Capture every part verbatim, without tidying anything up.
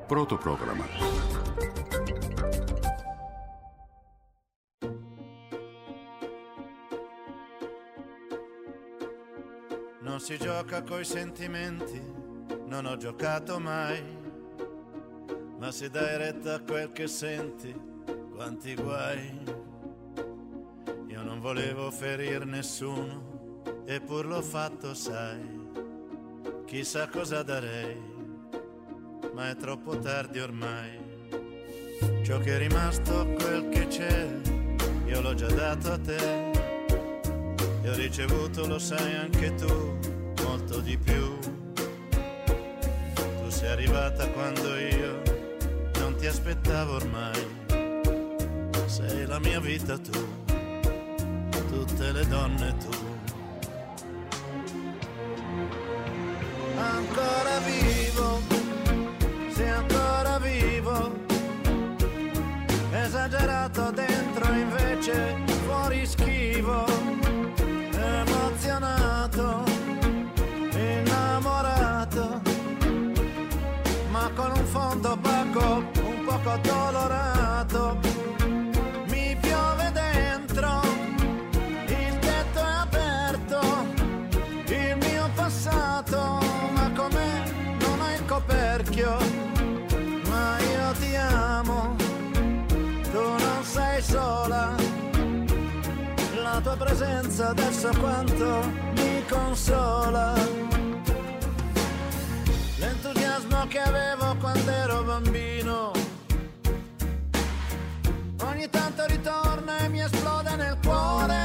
Πρώτο πρόγραμμα. Non si gioca coi sentimenti, non ho giocato mai, ma se dai retta a quel che senti, quanti guai. Io non volevo ferir nessuno, eppur l'ho fatto, sai, chissà cosa darei, ma è troppo tardi ormai. Ciò che è rimasto, quel che c'è, io l'ho già dato a te, e ho ricevuto, lo sai anche tu, molto di più. Tu sei arrivata quando io non ti aspettavo ormai, sei la mia vita tu, tutte le donne tu. Ancora vivo, sei ancora vivo, esagerato dentro invece fuori schivo, emozionato, innamorato, ma con un fondo opaco, un poco addolorato. Mi piove dentro, il tetto è aperto, il mio passato, ma com'è non ha il coperchio. Ma io ti amo, tu non sei sola, la tua presenza adesso quanto mi consola. L'entusiasmo che avevo quando ero bambino ogni tanto ritorna e mi esplode nel cuore,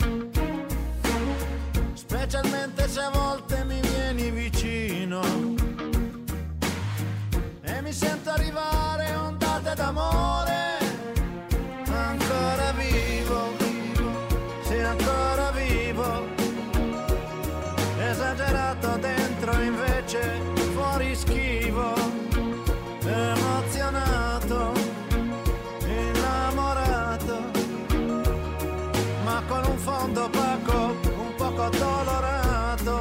specialmente se a volte mi vieni vicino e mi sento arrivare ondate d'amore. Ancora vivo, sei ancora vivo, esagerato dentro invece fuori schivo, emozionato, innamorato, ma con un fondo opaco, un poco addolorato.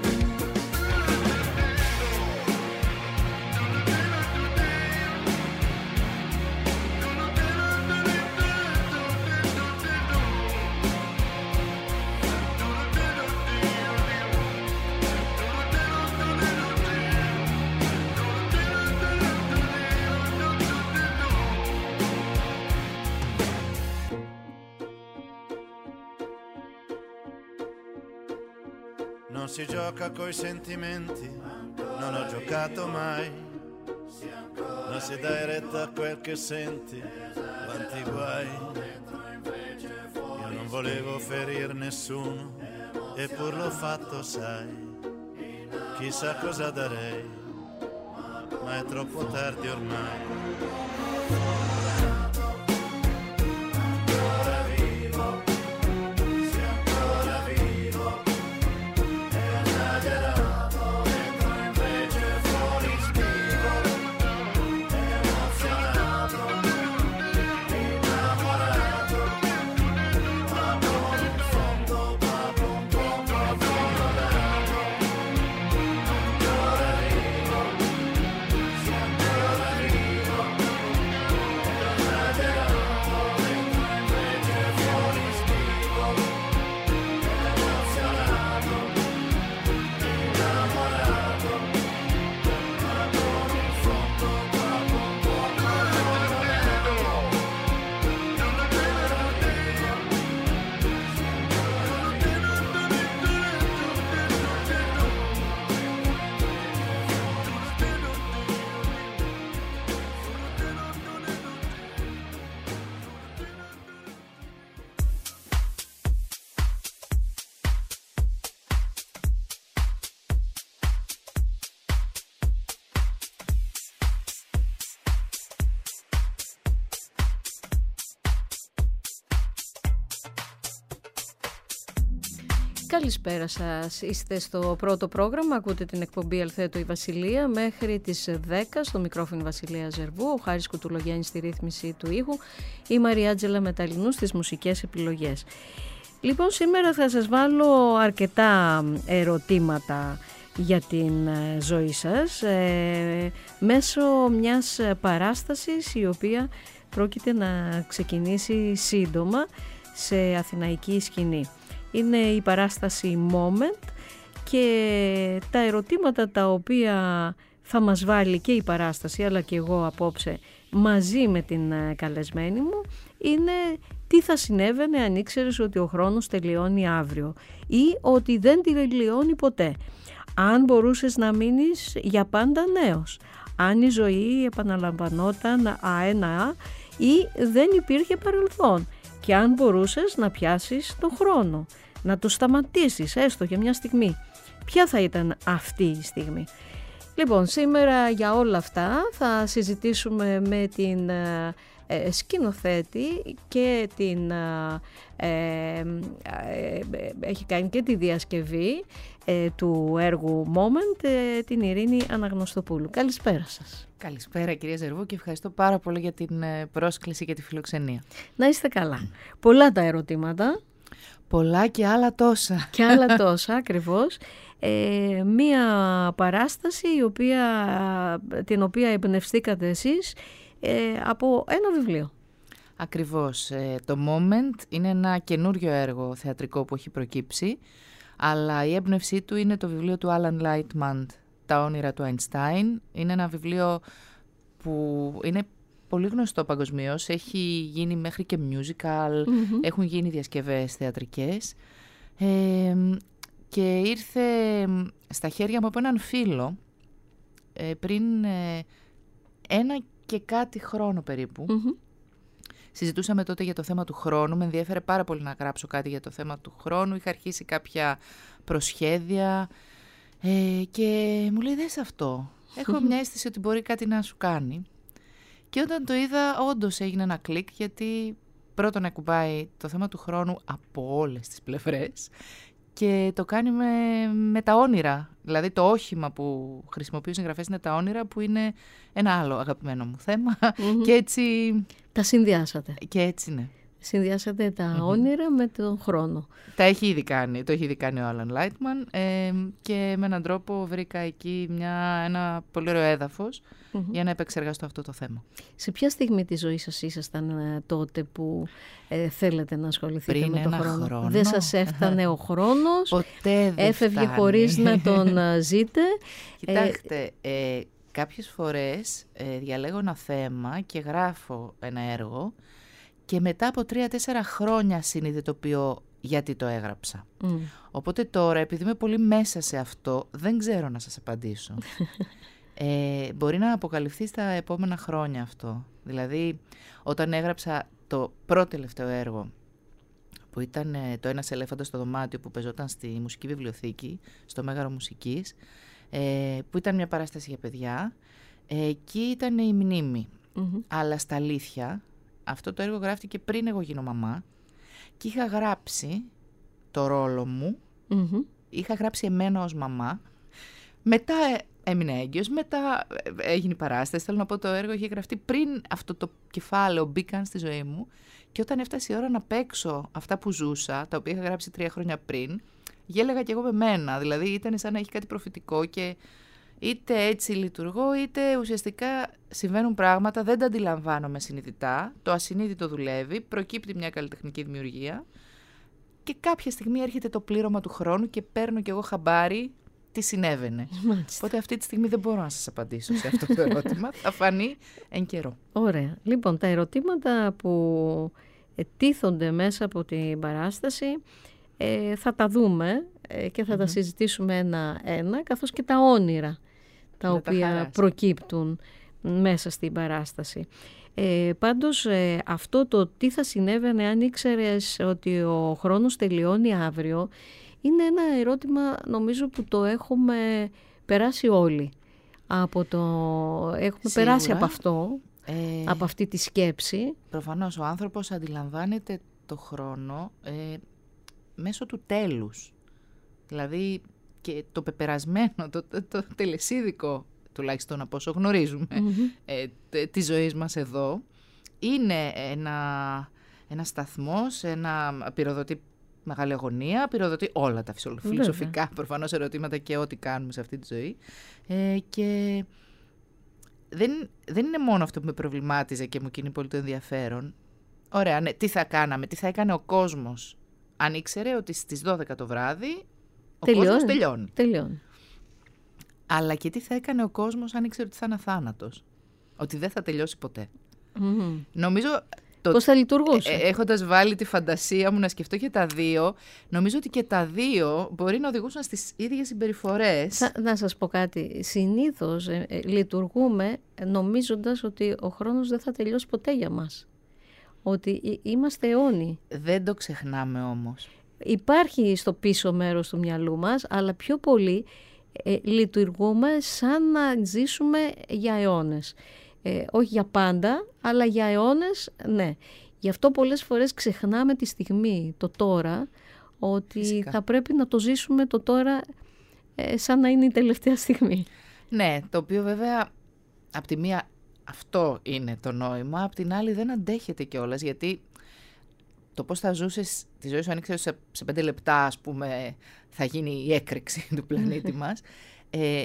Non si gioca coi sentimenti, non ho giocato mai, ma se dai retta a quel che senti, quanti guai. Io non volevo ferir nessuno, eppur l'ho fatto, sai, chissà cosa darei, ma è troppo tardi ormai. Καλησπέρα σας, είστε στο πρώτο πρόγραμμα, ακούτε την εκπομπή Αλθέτω η Βασιλεία μέχρι τις δέκα, στο μικρόφωνο Βασιλεία Ζερβού, ο Χάρης Κουτουλογιάννης στη ρύθμιση του ήχου, η Μαριάτζελα Μεταλλινού στις μουσικές επιλογές. Λοιπόν, σήμερα θα σας βάλω αρκετά ερωτήματα για την ζωή σας ε, μέσω μιας παράστασης η οποία πρόκειται να ξεκινήσει σύντομα σε αθηναϊκή σκηνή. Είναι η παράσταση Moment και τα ερωτήματα τα οποία θα μας βάλει και η παράσταση αλλά και εγώ απόψε μαζί με την καλεσμένη μου είναι τι θα συνέβαινε αν ήξερες ότι ο χρόνος τελειώνει αύριο ή ότι δεν τελειώνει ποτέ. Αν μπορούσες να μείνεις για πάντα νέος, αν η ζωή επαναλαμβανόταν αένα ή δεν υπήρχε παρελθόν και αν μπορούσες να πιάσεις τον χρόνο, να το σταματήσεις έστω για μια στιγμή. Ποια θα ήταν αυτή η στιγμή? Λοιπόν, σήμερα για όλα αυτά θα συζητήσουμε με την ε, σκηνοθέτη και την ε, ε, ε, έχει κάνει και τη διασκευή ε, του έργου Moment, ε, την Ειρήνη Αναγνωστοπούλου. Καλησπέρα σας. Καλησπέρα κυρία Ζερβού και ευχαριστώ πάρα πολύ για την πρόσκληση και τη φιλοξενία. Να είστε καλά. Πολλά τα ερωτήματα. Πολλά και άλλα τόσα. Και άλλα τόσα, ακριβώς. Ε, μία παράσταση η οποία, την οποία εμπνευστήκατε εσείς ε, από ένα βιβλίο. Ακριβώς. Ε, το Moment είναι ένα καινούριο έργο θεατρικό που έχει προκύψει, αλλά η έμπνευσή του είναι το βιβλίο του Alan Lightman, «Τα όνειρα του Einstein». Είναι ένα βιβλίο που είναι πολύ γνωστό παγκοσμίως, έχει γίνει μέχρι και musical, mm-hmm. έχουν γίνει διασκευές θεατρικές ε, και ήρθε στα χέρια μου από έναν φίλο ε, πριν ε, ένα και κάτι χρόνο περίπου. Mm-hmm. Συζητούσαμε τότε για το θέμα του χρόνου, με ενδιέφερε πάρα πολύ να γράψω κάτι για το θέμα του χρόνου, είχα αρχίσει κάποια προσχέδια ε, και μου λέει δες αυτό, έχω μια αίσθηση ότι μπορεί κάτι να σου κάνει. Και όταν το είδα, όντως έγινε ένα κλικ, γιατί πρώτον ακουμπάει το θέμα του χρόνου από όλες τις πλευρές και το κάνει με, με τα όνειρα. Δηλαδή το όχημα που χρησιμοποιούν οι συγγραφές είναι τα όνειρα, που είναι ένα άλλο αγαπημένο μου θέμα. Mm-hmm. Και έτσι... Τα συνδυάσατε. Και έτσι ναι. Συνδυάσατε τα mm-hmm. όνειρα με τον χρόνο. Τα έχει ήδη κάνει, το έχει ήδη κάνει ο Alan Lightman ε, και με έναν τρόπο βρήκα εκεί μια, ένα πολύ ωραίο έδαφος mm-hmm. για να επεξεργαστώ αυτό το θέμα. Σε ποια στιγμή της ζωής σας ήσασταν ε, τότε που ε, θέλετε να ασχοληθείτε Πριν με τον χρόνο. χρόνο? Δεν σας έφτανε ο χρόνος? Ποτέ δεν έφευγε φτάνει. Χωρίς να τον ζείτε? Κοιτάξτε, ε, κάποιες φορές ε, διαλέγω ένα θέμα και γράφω ένα έργο και μετά από τρία-τέσσερα χρόνια συνειδητοποιώ γιατί το έγραψα. Mm. Οπότε τώρα, επειδή είμαι πολύ μέσα σε αυτό, δεν ξέρω να σας απαντήσω. ε, μπορεί να αποκαλυφθεί στα επόμενα χρόνια αυτό. Δηλαδή, όταν έγραψα το πρώτο τελευταίο έργο, που ήταν ε, το «Ένας ελέφαντας στο δωμάτιο», που παίζονταν στη Μουσική Βιβλιοθήκη, στο Μέγαρο Μουσικής, ε, που ήταν μια παράσταση για παιδιά, ε, εκεί ήταν η μνήμη. Mm-hmm. Αλλά στα αλήθεια, αυτό το έργο γράφτηκε πριν εγώ γίνω μαμά και είχα γράψει το ρόλο μου, mm-hmm. είχα γράψει εμένα ως μαμά, μετά έμεινε έγκυος, μετά έγινε η παράσταση. Θέλω να πω, το έργο είχε γραφτεί πριν αυτό το κεφάλαιο μπήκαν στη ζωή μου και όταν έφτασε η ώρα να παίξω αυτά που ζούσα, τα οποία είχα γράψει τρία χρόνια πριν, γέλεγα κι εγώ με μένα, δηλαδή ήταν σαν να έχει κάτι προφητικό και είτε έτσι λειτουργώ, είτε ουσιαστικά συμβαίνουν πράγματα, δεν τα αντιλαμβάνομαι συνειδητά, το ασυνείδητο δουλεύει, προκύπτει μια καλλιτεχνική δημιουργία και κάποια στιγμή έρχεται το πλήρωμα του χρόνου και παίρνω κι εγώ χαμπάρι τι συνέβαινε. Μάλιστα. Οπότε αυτή τη στιγμή δεν μπορώ να σας απαντήσω σε αυτό το ερώτημα, θα φανεί εν καιρό. Ωραία. Λοιπόν, τα ερωτήματα που τίθονται μέσα από την παράσταση ε, θα τα δούμε και θα mm-hmm. τα συζητήσουμε ένα-ένα, καθώς και τα όνειρα τα δεν οποία τα προκύπτουν μέσα στην παράσταση. Ε, πάντως ε, αυτό το τι θα συνέβαινε αν ήξερες ότι ο χρόνος τελειώνει αύριο είναι ένα ερώτημα νομίζω που το έχουμε περάσει όλοι. Από το... Έχουμε Σίγουρα. περάσει από αυτό, ε, από αυτή τη σκέψη. Προφανώς ο άνθρωπος αντιλαμβάνεται το χρόνο ε, μέσω του τέλους. Δηλαδή και το πεπερασμένο, το, το, το τελεσίδικο, τουλάχιστον από όσο γνωρίζουμε, mm-hmm. ε, τη ζωής μας εδώ, είναι ένα, ένα σταθμός, ένα πυροδοτεί μεγάλη αγωνία, πυροδοτεί όλα τα φιλοσοφικά προφανώς ερωτήματα και ό,τι κάνουμε σε αυτή τη ζωή. Ε, και δεν, δεν είναι μόνο αυτό που με προβλημάτιζε και μου κίνει πολύ το ενδιαφέρον. Ωραία, ναι, τι θα κάναμε, τι θα έκανε ο κόσμος αν ήξερε ότι στις δώδεκα το βράδυ ο τελειώνει. κόσμος τελειώνει. τελειώνει. Αλλά και τι θα έκανε ο κόσμος αν ήξερε ότι θα είναι αθάνατος. Ότι δεν θα τελειώσει ποτέ. Mm. Νομίζω... Το, πώς θα λειτουργούσε. Ε, έχοντας βάλει τη φαντασία μου να σκεφτώ και τα δύο, νομίζω ότι και τα δύο μπορεί να οδηγούσαν στις ίδιες συμπεριφορές. Θα, να σας πω κάτι. Συνήθως ε, ε, λειτουργούμε νομίζοντας ότι ο χρόνος δεν θα τελειώσει ποτέ για μας. Ότι είμαστε αιώνιοι. Δεν το ξεχνάμε όμως. Υπάρχει στο πίσω μέρος του μυαλού μας, αλλά πιο πολύ ε, λειτουργούμε σαν να ζήσουμε για αιώνες. Ε, όχι για πάντα, αλλά για αιώνες, ναι. Γι' αυτό πολλές φορές ξεχνάμε τη στιγμή, το τώρα, ότι φυσικά θα πρέπει να το ζήσουμε το τώρα ε, σαν να είναι η τελευταία στιγμή. Ναι, το οποίο βέβαια απ' τη μία αυτό είναι το νόημα, απ' την άλλη δεν αντέχεται κιόλας, γιατί το πώς θα ζούσες τη ζωή σου αν ήξερες σε, σε πέντε λεπτά, ας πούμε, θα γίνει η έκρηξη του πλανήτη μας. Ε,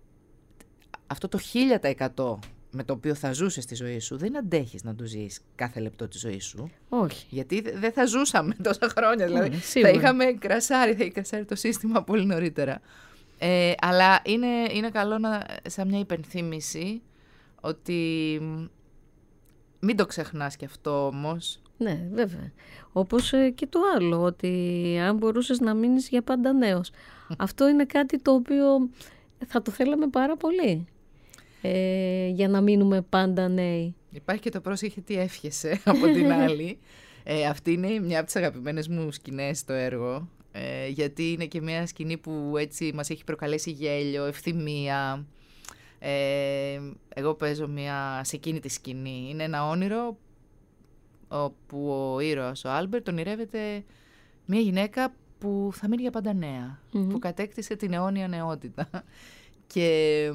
αυτό το χίλια τοις εκατό με το οποίο θα ζούσες τη ζωή σου, δεν αντέχεις να το ζεις κάθε λεπτό της ζωής σου. Όχι. Γιατί δεν θα ζούσαμε τόσα χρόνια. Δηλαδή, mm, θα είχαμε κρασάρει, θα είχε κρασάρει το σύστημα πολύ νωρίτερα. Ε, αλλά είναι, είναι καλό να, σαν μια υπενθύμηση ότι μην το ξεχνάς και αυτό όμως. Ναι, βέβαια. Όπως ε, και το άλλο, ότι αν μπορούσες να μείνεις για πάντα νέος. Αυτό είναι κάτι το οποίο θα το θέλαμε πάρα πολύ. Ε, για να μείνουμε πάντα νέοι. Υπάρχει και το πρόσεχε τι εύχεσαι από την άλλη. Ε, αυτή είναι μια από τις αγαπημένες μου σκηνές στο έργο, ε, γιατί είναι και μια σκηνή που έτσι μας έχει προκαλέσει γέλιο, ευθυμία. Ε, εγώ παίζω μια, σε εκείνη τη σκηνή. Είναι ένα όνειρο όπου ο ήρωας, ο Άλμπερτ, ονειρεύεται μια γυναίκα που θα μείνει για πάντα νέα, mm-hmm. που κατέκτησε την αιώνια νεότητα. Και...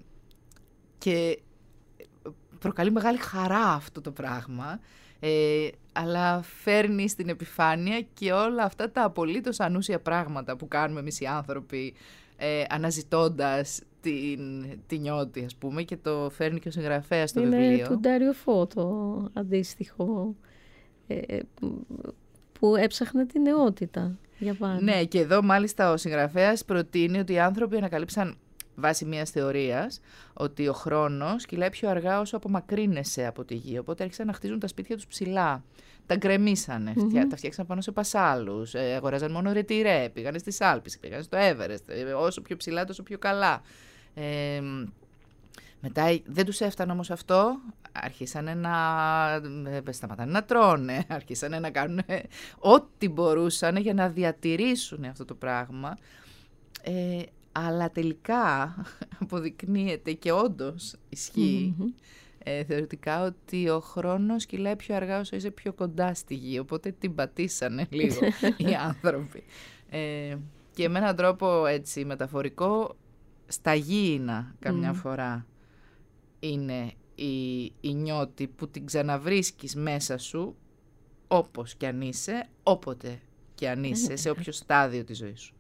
Και προκαλεί μεγάλη χαρά αυτό το πράγμα, ε, αλλά φέρνει στην επιφάνεια και όλα αυτά τα απολύτως ανούσια πράγματα που κάνουμε εμείς οι άνθρωποι, ε, αναζητώντας την, την νιώτη, ας πούμε, και το φέρνει και ο συγγραφέας στο είναι βιβλίο. Είναι του Ντάριο Φω το αντίστοιχο, ε, που έψαχνε την νεότητα για πάντα. Ναι, και εδώ μάλιστα ο συγγραφέας προτείνει ότι οι άνθρωποι ανακαλύψαν βάσει μιας θεωρίας ότι ο χρόνος κυλάει πιο αργά όσο απομακρύνεσαι από τη γη. Οπότε άρχισαν να χτίζουν τα σπίτια τους ψηλά. Τα γκρεμίσανε, mm-hmm. τα φτιάξαν πάνω σε πασάλους, ε, αγοράζαν μόνο ρετυρέ, πήγανε στις Άλπεις, πήγανε στο Έβερεστ, ε, όσο πιο ψηλά τόσο πιο καλά. Ε, μετά δεν τους έφτανε όμως αυτό, άρχισανε να ε, σταματάνε να τρώνε, άρχισανε να κάνουν ε, ό,τι μπορούσαν για να διατηρήσουν αυτό το πράγμα. Ε, Αλλά τελικά αποδεικνύεται και όντως ισχύει mm-hmm. ε, θεωρητικά ότι ο χρόνος κυλάει πιο αργά όσο είσαι πιο κοντά στη γη. Οπότε την πατήσανε λίγο οι άνθρωποι. Ε, και με έναν τρόπο έτσι μεταφορικό, στα γήινα καμιά mm. φορά είναι η, η νιώτη που την ξαναβρίσκεις μέσα σου, όπως κι αν είσαι, όποτε κι αν είσαι, σε όποιο στάδιο της ζωής σου.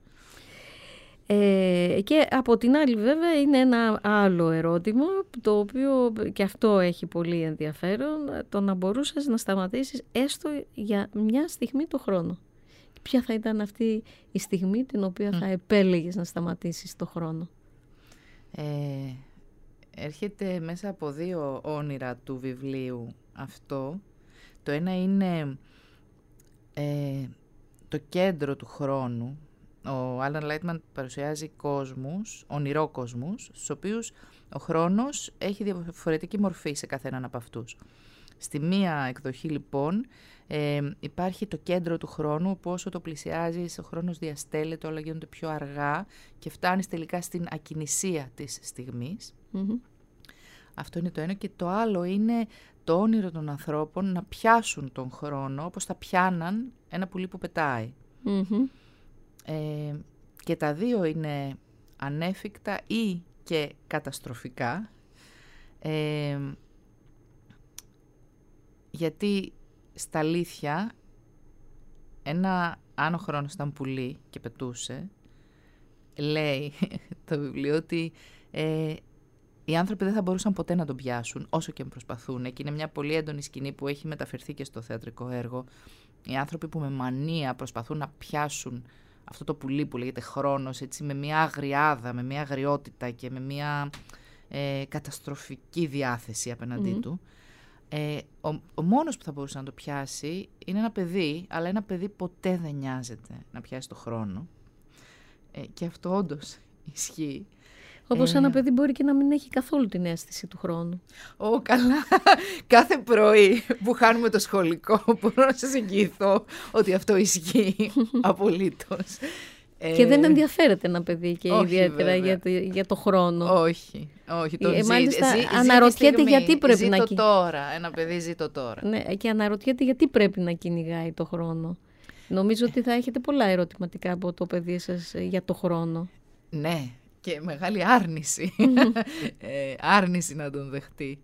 Ε, και από την άλλη βέβαια είναι ένα άλλο ερώτημα, το οποίο και αυτό έχει πολύ ενδιαφέρον, το να μπορούσες να σταματήσεις έστω για μια στιγμή το χρόνο. Ποια θα ήταν αυτή η στιγμή την οποία mm. θα επέλεγες να σταματήσεις το χρόνο? Ε, έρχεται μέσα από δύο όνειρα του βιβλίου αυτό. Το ένα είναι ε, το κέντρο του χρόνου. Ο Άλαν Λάιτμαν παρουσιάζει κόσμους, ονειρόκοσμους, στους οποίους ο χρόνος έχει διαφορετική μορφή σε κάθε έναν από αυτούς. Στη μία εκδοχή λοιπόν ε, υπάρχει το κέντρο του χρόνου, όπου όσο το πλησιάζεις ο χρόνος διαστέλλεται, όλα γίνονται πιο αργά και φτάνεις τελικά στην ακινησία της στιγμής. Mm-hmm. Αυτό είναι το ένα. Και το άλλο είναι το όνειρο των ανθρώπων να πιάσουν τον χρόνο όπως θα πιάναν ένα πουλί που πετάει. Mm-hmm. Ε, και τα δύο είναι ανέφικτα ή και καταστροφικά, ε, γιατί στα αλήθεια ένα άνω χρόνος ήταν πουλί και πετούσε. Λέει το βιβλίο ότι ε, οι άνθρωποι δεν θα μπορούσαν ποτέ να τον πιάσουν όσο και αν προσπαθούν. Και είναι μια πολύ έντονη σκηνή που έχει μεταφερθεί και στο θεατρικό έργο. Οι άνθρωποι που με μανία προσπαθούν να πιάσουν αυτό το πουλί που λέγεται χρόνος, έτσι, με μια αγριάδα, με μια αγριότητα και με μια ε, καταστροφική διάθεση απέναντί mm. του. Ε, ο, ο μόνος που θα μπορούσε να το πιάσει είναι ένα παιδί, αλλά ένα παιδί ποτέ δεν νοιάζεται να πιάσει το χρόνο. Ε, και αυτό όντως ισχύει. Όπως ε, ένα παιδί μπορεί και να μην έχει καθόλου την αίσθηση του χρόνου. Ω, καλά. Κάθε πρωί που χάνουμε το σχολικό μπορώ να σας εγγυηθώ ότι αυτό ισχύει απολύτως. Και ε, δεν ενδιαφέρεται ένα παιδί και όχι, ιδιαίτερα για το, για το χρόνο. Όχι, όχι. Τον ε, ζει, μάλιστα ζει, αναρωτιέται στιγμή, γιατί πρέπει ζει να... το τώρα, ένα παιδί ζει το τώρα. Ναι, και αναρωτιέται γιατί πρέπει να κυνηγάει το χρόνο. Νομίζω ότι θα έχετε πολλά ερωτηματικά από το παιδί σας για το χρόνο. Ναι, και μεγάλη άρνηση. ε, άρνηση να τον δεχτεί.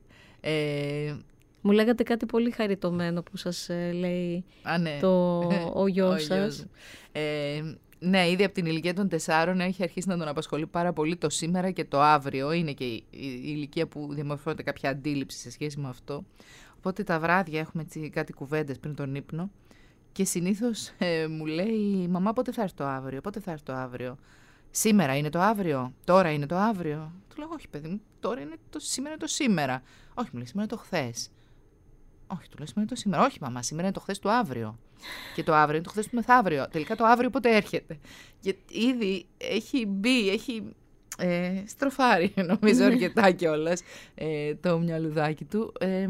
Ε, Μου λέγατε κάτι πολύ χαριτωμένο που σας ε, λέει α, ναι. το, ο γιος σας. Ε, ναι, ήδη από την ηλικία των τεσσάρων έχει αρχίσει να τον απασχολεί πάρα πολύ το σήμερα και το αύριο. Είναι και η, η, η ηλικία που διαμορφώνεται κάποια αντίληψη σε σχέση με αυτό. Οπότε τα βράδια έχουμε έτσι, κάτι κουβέντες πριν τον ύπνο. Και συνήθως ε, μου λέει, μαμά, πότε θα έρθει το αύριο, πότε θα έρθει το αύριο. Σήμερα είναι το αύριο, τώρα είναι το αύριο. Του λέω, όχι παιδί μου, τώρα είναι το σήμερα, είναι το σήμερα. Όχι, μου λέει, σήμερα είναι το χθες. Όχι, του λέω, σήμερα είναι το σήμερα. Όχι, μαμά, σήμερα είναι το χθες του αύριο. Και το αύριο είναι το χθες του μεθαύριο. Τελικά το αύριο πότε έρχεται. Και ήδη έχει μπει, έχει ε, στροφάρει, νομίζω, αρκετά κιόλας ε, το μυαλουδάκι του. Ε,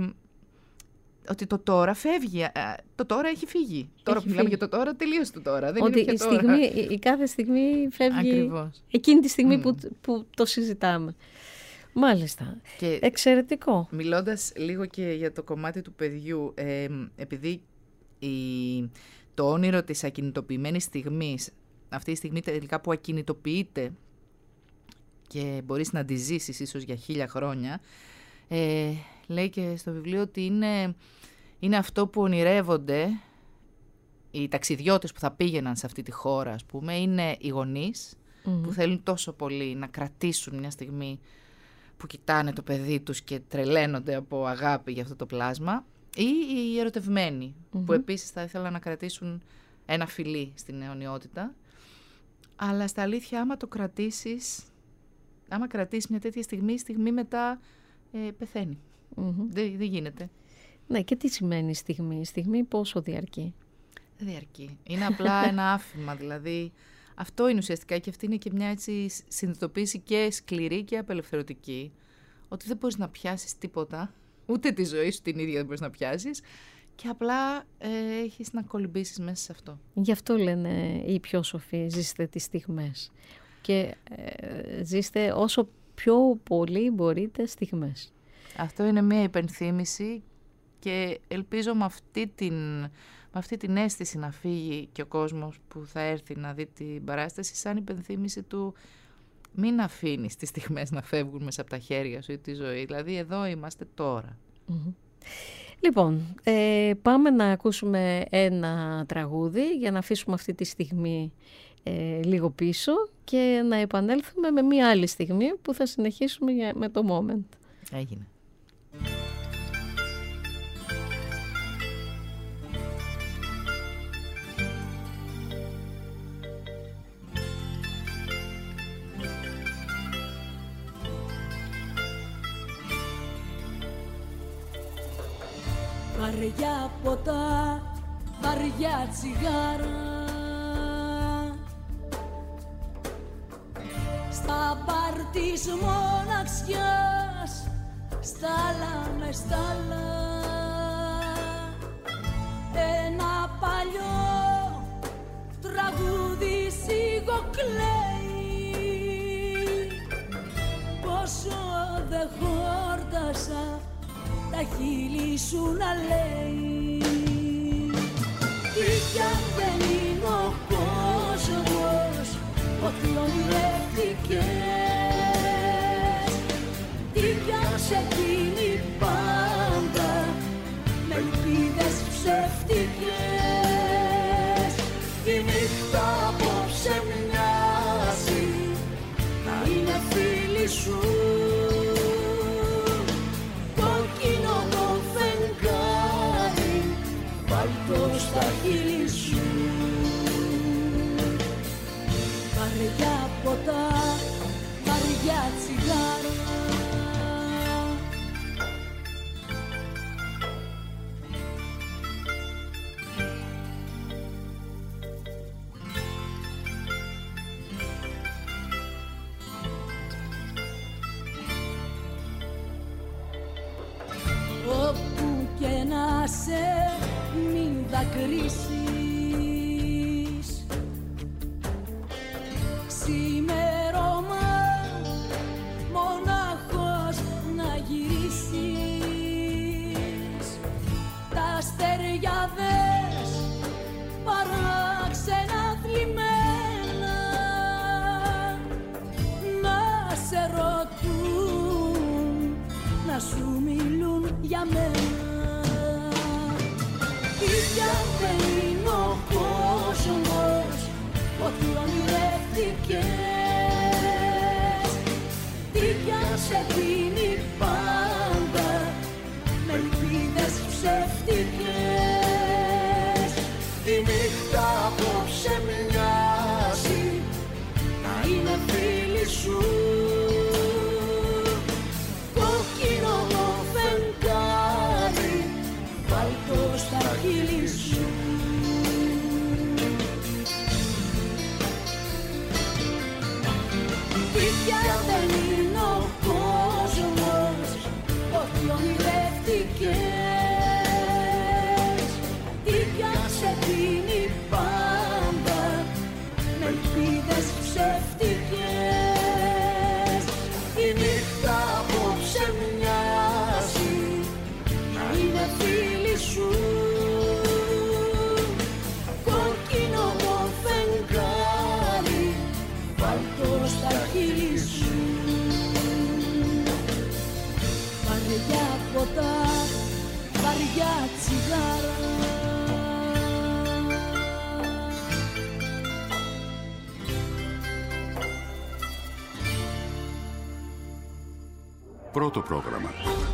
ότι το τώρα φεύγει, το τώρα έχει φύγει. Έχει τώρα που μιλάμε για το τώρα, τελείωσε το τώρα. Δεν ότι είναι η, τώρα. Στιγμή, η κάθε στιγμή φεύγει. Ακριβώς. Εκείνη τη στιγμή mm. που, που το συζητάμε. Μάλιστα. Και εξαιρετικό. Μιλώντας λίγο και για το κομμάτι του παιδιού, ε, επειδή η, το όνειρο της ακινητοποιημένης στιγμής, αυτή η στιγμή τελικά που ακινητοποιείται και μπορείς να τη ζήσεις ίσως για χίλια χρόνια, ε, λέει και στο βιβλίο ότι είναι, είναι αυτό που ονειρεύονται οι ταξιδιώτες που θα πήγαιναν σε αυτή τη χώρα, ας πούμε, είναι οι γονείς mm-hmm. που θέλουν τόσο πολύ να κρατήσουν μια στιγμή που κοιτάνε το παιδί τους και τρελαίνονται από αγάπη για αυτό το πλάσμα, ή οι ερωτευμένοι mm-hmm. που επίσης θα ήθελαν να κρατήσουν ένα φιλί στην αιωνιότητα. Αλλά στα αλήθεια, άμα το κρατήσεις, άμα κρατήσεις μια τέτοια στιγμή, στιγμή μετά ε, πεθαίνει. Mm-hmm. Δεν, δεν γίνεται. Ναι, και τι σημαίνει στιγμή? Στιγμή πόσο διαρκεί? Δεν διαρκεί. Είναι απλά ένα άφημα, δηλαδή αυτό είναι ουσιαστικά, και αυτή είναι και μια έτσι συνειδητοποίηση και σκληρή και απελευθερωτική, ότι δεν μπορείς να πιάσεις τίποτα, ούτε τη ζωή σου την ίδια δεν μπορείς να πιάσεις, και απλά ε, έχεις να κολυμπήσεις μέσα σε αυτό. Γι' αυτό λένε οι πιο σοφοί, ζήστε τις στιγμές. Και ε, ζήστε όσο πιο πολύ μπορείτε στιγμές. Αυτό είναι μια υπενθύμηση, και ελπίζω με αυτή την, με αυτή την αίσθηση να φύγει και ο κόσμος που θα έρθει να δει την παράσταση, σαν υπενθύμηση του μην αφήνεις τις στιγμές να φεύγουν μέσα από τα χέρια σου ή τη ζωή. Δηλαδή εδώ είμαστε τώρα. Mm-hmm. Λοιπόν, ε, πάμε να ακούσουμε ένα τραγούδι για να αφήσουμε αυτή τη στιγμή ε, λίγο πίσω και να επανέλθουμε με μία άλλη στιγμή που θα συνεχίσουμε για, με το Moment. Έγινε. Βαριά ποτά, βαριά τσιγάρα, στα μπαρ της μοναξιάς, στάλα με στάλα. Ένα παλιό τραγούδι σιγοκλαίει, πόσο δε χόρτασα τα χείλη σου να λέει. Τι κι αν δεν είναι ο κόσμος ότι ονειρεύτηκες, τι κι αν σε εκείνη πάντα με ελπίδες ψεύτικες, σου. Κόκκινο το φεγγάρι, βάλ' το στα χείλη σου. Βαριά ποτά, βαριά τσιγάρα. Όπου και να σε μην δακρύσεις, ξημέρωμα μονάχος να γυρίσεις. Τα αστέρια δες παράξενα θλιμμένα να σε ρωτούν, να σου μιλούν για μένα. Ίδια δεν είναι ο κόσμος, ό,τι ονειρεύτηκες. Ίδια σε δίνει πάντα, με ελπίδες ψεύτικες. Η νύχτα απόψε μοιάζει να είναι φίλη σου. Κόκκινο το φεγγάρι, βάλ' το στα χείλη σου. Πια δεν είναι ο κόσμος, ό,τι ονειρεύτηκες. Ίδια σε δίνει πάντα, με ελπίδες ψεύτικες. Η νύχτα απόψε μοιάζει να είναι φίλη σου. Κόκκινο το φεγγάρι, βάλ' το στα χείλη σου. Βαριά ποτά, βαριά τσιγάρα. Πρώτο πρόγραμμα.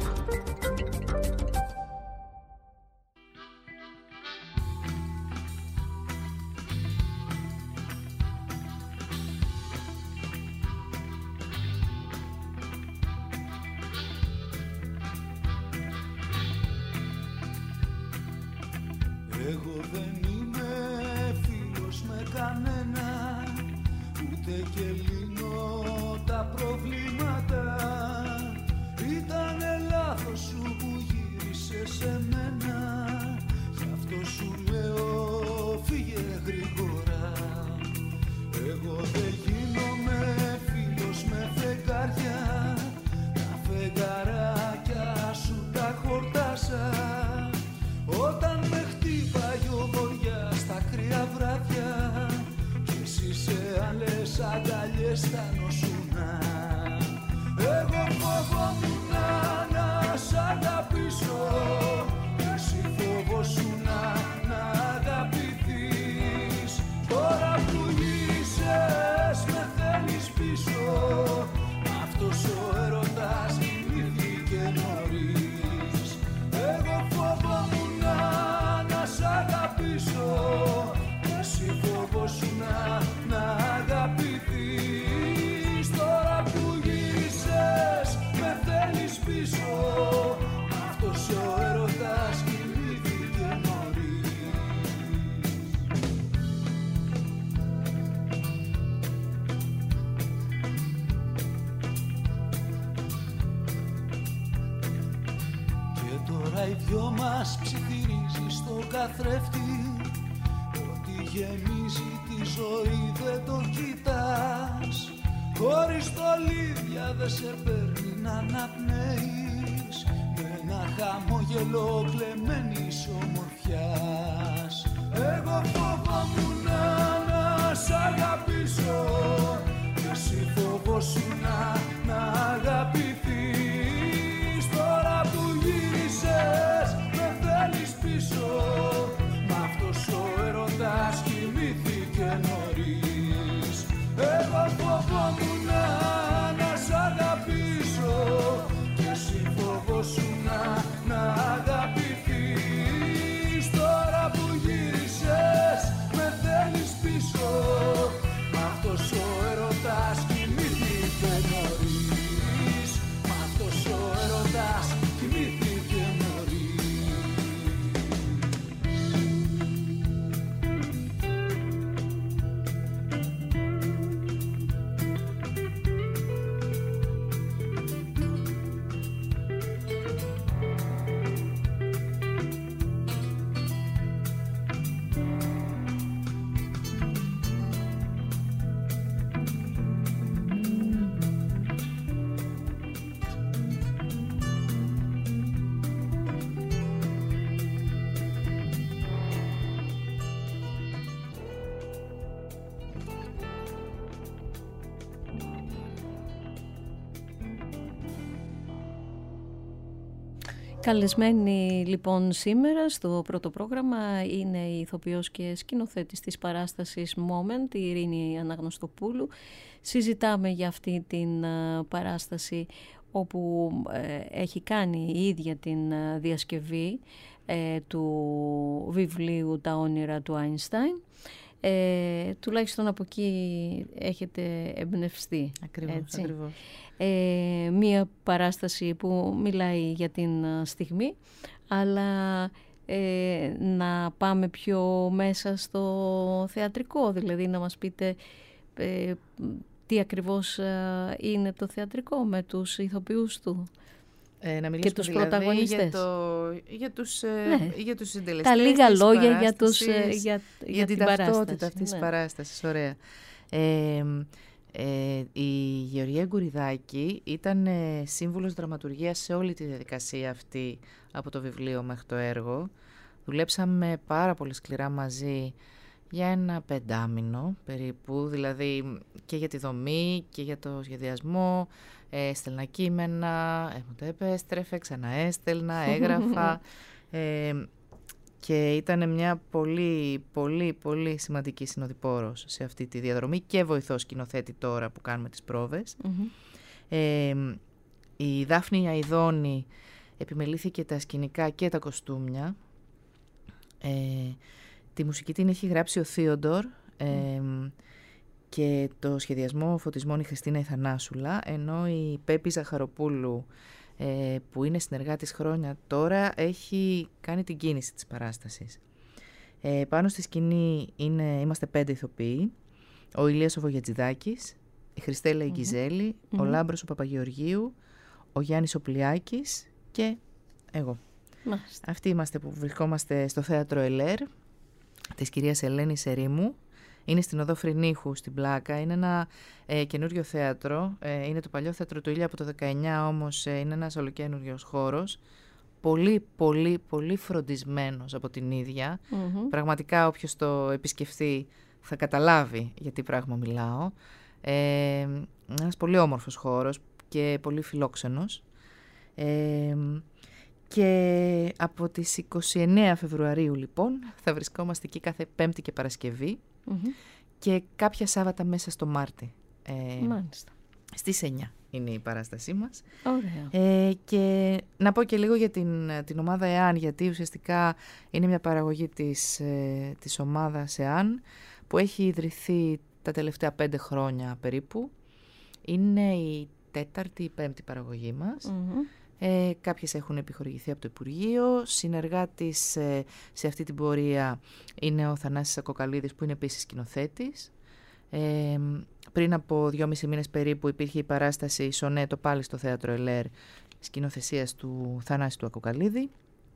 Εγώ δεν είμαι φίλος με κανένα, ούτε και λύνω τα προβλήματα. Ήτανε λάθος σου που γύρισε σε μένα, γι' αυτό σου λέω φύγε γρήγορα. Εγώ δεν γίνομαι φίλος με φεγγάρια, τα φεγγαράκια σου τα χορτάσα. Όταν με χτύπαγε ο βοριάς στα κρύα βράδια κι εσύ σε άλλες αγκαλιές θα νοσούνα. Εγώ φοβόμουν να σ' αγαπήσω, εσύ φοβόσουν να αγαπηθείς. Τώρα που γύρισες με θέλεις πίσω, αυτός ο έρωτας κοιμήθηκε νωρίς. Εγώ φοβόμουν να σ' αγαπήσω, εσύ φοβόσουν να αγαπηθείς. Τώρα που γύρισες με θέλεις πίσω, αυτός ο έρωτας κοιμήθηκε νωρίς. Και τώρα οι δυο μας ψιθυρίζει στο καθρέφτη, ότι γεμίζει τη ζωή δεν το κοιτάς. Χωρίς στολίδια δεν σε παίρνει να αναπνέεις, με ένα χαμόγελο κλεμμένης ομορφιάς. Εγώ φοβόμουν να σ' αγαπήσω, εσύ φοβόσουν να αγαπηθείς. Τώρα που γύρισες με θέλεις πίσω, μ' αυτός ο έρωτας κοιμήθηκε νωρίς. Εγώ φοβόμουν να σ' αγαπήσω, Καλεσμένη λοιπόν σήμερα στο πρώτο πρόγραμμα είναι η ηθοποιός και σκηνοθέτης της παράστασης Moment, η Ειρήνη Αναγνωστοπούλου. Συζητάμε για αυτή την uh, παράσταση όπου uh, έχει κάνει η ίδια την uh, διασκευή uh, του βιβλίου «Τα όνειρα του Άινστάιν». Ε, τουλάχιστον από εκεί έχετε εμπνευστεί. Ακριβώς, έτσι. ακριβώς. Ε, μία παράσταση που μιλάει για την στιγμή, αλλά ε, να πάμε πιο μέσα στο θεατρικό, δηλαδή να μας πείτε ε, τι ακριβώς ε, είναι το θεατρικό με τους ηθοποιούς του. Ε, να και τους δηλαδή πρωταγωνιστές. Για, το, για, τους, ναι. για τους συντελεστές. Τα λίγα λόγια για, τους, για, για, για την την ταυτότητα αυτής ναι. της παράστασης. Ωραία. Ε, ε, η Γεωργία Γκουριδάκη ήταν ε, σύμβουλος δραματουργίας σε όλη τη διαδικασία αυτή από το βιβλίο μέχρι το έργο. Δουλέψαμε πάρα πολύ σκληρά μαζί για ένα πεντάμινο περίπου, δηλαδή και για τη δομή και για το σχεδιασμό. Ε, έστελνα κείμενα, ε, μου το επέστρεφε, ξαναέστελνα, έγραφα ε, και ήταν μια πολύ πολύ πολύ σημαντική συνοδοιπόρος σε αυτή τη διαδρομή και βοηθός σκηνοθέτη τώρα που κάνουμε τις πρόβες. Mm-hmm. Ε, η Δάφνη Αηδόνη επιμελήθηκε τα σκηνικά και τα κοστούμια. Ε, τη μουσική την έχει γράψει ο Θείοντορ ε, mm. και το σχεδιασμό φωτισμών η Χριστίνα Ιθανάσουλα, ενώ η Πέπη Ζαχαροπούλου ε, που είναι συνεργάτης χρόνια τώρα έχει κάνει την κίνηση της παράστασης. Ε, πάνω στη σκηνή είναι, είμαστε πέντε ηθοποιοί, ο Ηλίας ο Βογιατζηδάκης, η Χριστέλα η Γκιζέλη, mm-hmm. ο Λάμπρος ο Παπαγεωργίου, ο Γιάννης ο Πλιάκης και εγώ. Μάλιστα. Αυτοί είμαστε που βρισκόμαστε στο θέατρο Ελέρ της κυρίας Ελένης Ερήμου. Είναι στην οδό Φρυνίχου στην Πλάκα. Είναι ένα ε, καινούριο θέατρο. Ε, είναι το παλιό θέατρο του Ήλια από το δεκαεννιά, όμως ε, είναι ένας ολοκαίνουριος χώρος. Πολύ, πολύ, πολύ φροντισμένος από την ίδια. Mm-hmm. Πραγματικά όποιος το επισκεφθεί θα καταλάβει για τι πράγμα μιλάω. Ε, ένας πολύ όμορφος χώρος και πολύ φιλόξενος. Ε, και από τις είκοσι εννέα Φεβρουαρίου λοιπόν θα βρισκόμαστε εκεί κάθε Πέμπτη και Παρασκευή. Mm-hmm. Και κάποια Σάββατα μέσα στο Μάρτι. Ε, Μάλιστα. Στις εννιά είναι η παράστασή μας. Ωραία. Ε, και να πω και λίγο για την, την ομάδα ΕΑΝ, γιατί ουσιαστικά είναι μια παραγωγή της, ε, της ομάδας ΕΑΝ που έχει ιδρυθεί τα τελευταία πέντε χρόνια περίπου. Είναι η τέταρτη ή πέμπτη παραγωγή μας. Mm-hmm. Ε, κάποιες έχουν επιχορηγηθεί από το Υπουργείο. Συνεργάτης ε, σε αυτή την πορεία είναι ο Θανάσης Ακοκαλίδης που είναι επίσης σκηνοθέτης. Ε, πριν από δυόμισι μήνες περίπου υπήρχε η παράσταση Σονέτο πάλι στο θέατρο Ελέρ σκηνοθεσίας του Θανάση του Ακοκαλίδη.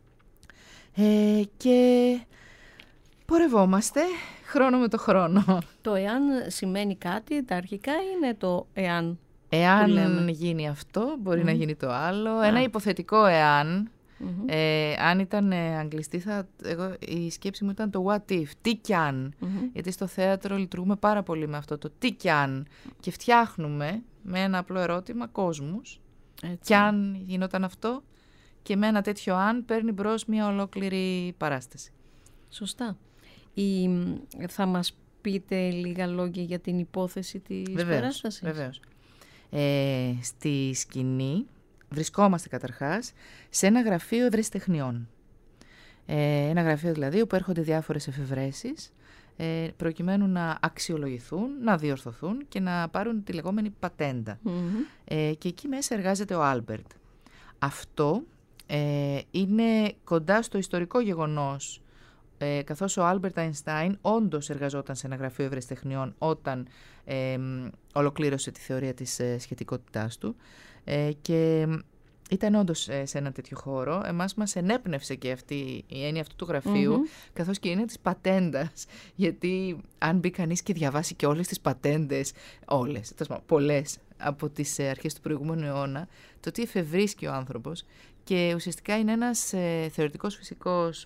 Ε, και πορευόμαστε χρόνο με το χρόνο. Το εάν σημαίνει κάτι, τα αρχικά είναι το εάν. Εάν γίνει αυτό, μπορεί mm. να γίνει το άλλο. Ah. Ένα υποθετικό εάν, mm-hmm. ε, αν ήταν ε, αγγλιστή, θα, εγώ, η σκέψη μου ήταν το what if, τι κι αν. Mm-hmm. Γιατί στο θέατρο λειτουργούμε πάρα πολύ με αυτό το τι κι αν. Και φτιάχνουμε με ένα απλό ερώτημα κόσμους. Έτσι. Κι αν γινόταν αυτό και με ένα τέτοιο αν παίρνει μπρος μια ολόκληρη παράσταση. Σωστά. Η, θα μας πείτε λίγα λόγια για την υπόθεση της βεβαίως, παράστασης. Βεβαίως. Ε, στη σκηνή βρισκόμαστε καταρχάς σε ένα γραφείο ευρεσιτεχνιών. Ε, ένα γραφείο δηλαδή όπου έρχονται διάφορες εφευρέσεις ε, προκειμένου να αξιολογηθούν, να διορθωθούν και να πάρουν τη λεγόμενη πατέντα. Mm-hmm. Ε, και εκεί μέσα εργάζεται ο Άλμπερτ. Αυτό ε, είναι κοντά στο ιστορικό γεγονός, Ε, καθώς ο Άλμπερτ Αϊνστάιν όντως εργαζόταν σε ένα γραφείο ευρεσιτεχνιών όταν ε, ολοκλήρωσε τη θεωρία της ε, σχετικότητάς του ε, και ήταν όντως ε, σε ένα τέτοιο χώρο. Εμάς μας ενέπνευσε και αυτή η έννοια αυτού του γραφείου, mm-hmm. καθώς και η έννοια της πατέντας, γιατί αν μπει κανείς και διαβάσει και όλες τις πατέντες, όλες, πολλές από τις ε, αρχές του προηγούμενου αιώνα, το τι εφευρίσκει ο άνθρωπος και ουσιαστικά είναι ένας ε, θεωρητικός φυσικός,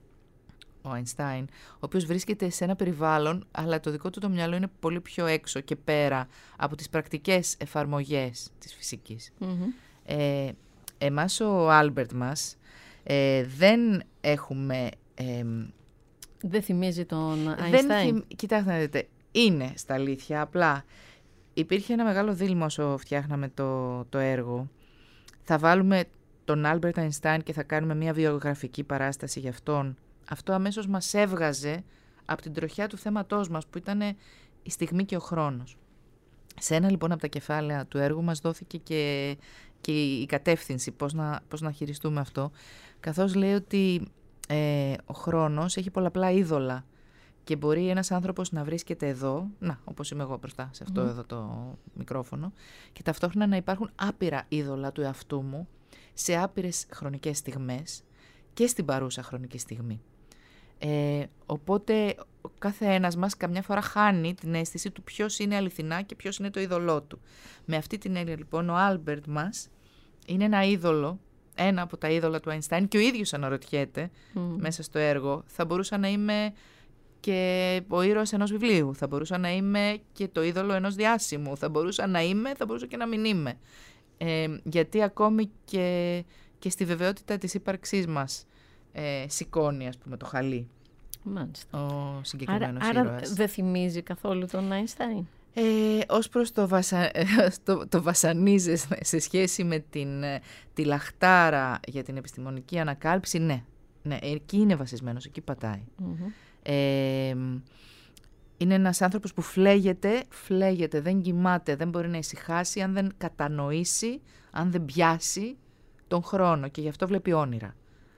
ο Αϊνστάιν, ο οποίος βρίσκεται σε ένα περιβάλλον, αλλά το δικό του το μυαλό είναι πολύ πιο έξω και πέρα από τις πρακτικές εφαρμογές της φυσικής. Mm-hmm. Ε, εμάς ο Άλμπερτ μας Ε, δεν έχουμε... Ε, δεν θυμίζει τον Einstein. Δεν θυμ... Κοιτάξτε να δείτε, είναι στα αλήθεια, απλά υπήρχε ένα μεγάλο δίλημμα όσο φτιάχναμε το, το έργο. Θα βάλουμε τον Albert Einstein και θα κάνουμε μια βιογραφική παράσταση για αυτόν. Αυτό αμέσως μας έβγαζε από την τροχιά του θέματός μας, που ήταν η στιγμή και ο χρόνος. Σε ένα λοιπόν από τα κεφάλαια του έργου μας δόθηκε και, και η κατεύθυνση πώς να, πώς να χειριστούμε αυτό, καθώς λέει ότι ε, ο χρόνος έχει πολλαπλά είδωλα και μπορεί ένας άνθρωπος να βρίσκεται εδώ, να, όπως είμαι εγώ μπροστά σε αυτό mm. εδώ το μικρόφωνο, και ταυτόχρονα να υπάρχουν άπειρα είδωλα του εαυτού μου σε άπειρες χρονικές στιγμές και στην παρούσα χρονική στιγμή. Ε, οπότε ο κάθε ένας μας καμιά φορά χάνει την αίσθηση του ποιος είναι αληθινά και ποιος είναι το είδωλό του. Με αυτή την έννοια λοιπόν ο Άλμπερτ μας είναι ένα είδωλο, ένα από τα είδωλα του Einstein, και ο ίδιος αναρωτιέται mm. μέσα στο έργο, θα μπορούσα να είμαι και ο ήρωας ενός βιβλίου, θα μπορούσα να είμαι και το είδωλο ενός διάσημου, θα μπορούσα να είμαι, θα μπορούσα και να μην είμαι. Ε, γιατί ακόμη και, και στη βεβαιότητα της ύπαρξής μας ε, σηκώνει, ας πούμε, το χαλί. Μάλιστα. Ο συγκεκριμένος άρα, ήρωας. Άρα δεν θυμίζει καθόλου τον Einstein. Ε, ως προς το, βασα... το, το βασανίζεσαι σε σχέση με την, τη λαχτάρα για την επιστημονική ανακάλυψη, ναι. Ναι, εκεί είναι βασισμένος, εκεί πατάει. Mm-hmm. Ε, είναι ένας άνθρωπος που φλέγεται, φλέγεται, δεν κοιμάται, δεν μπορεί να ησυχάσει αν δεν κατανοήσει, αν δεν πιάσει τον χρόνο, και γι' αυτό βλέπει όνειρα.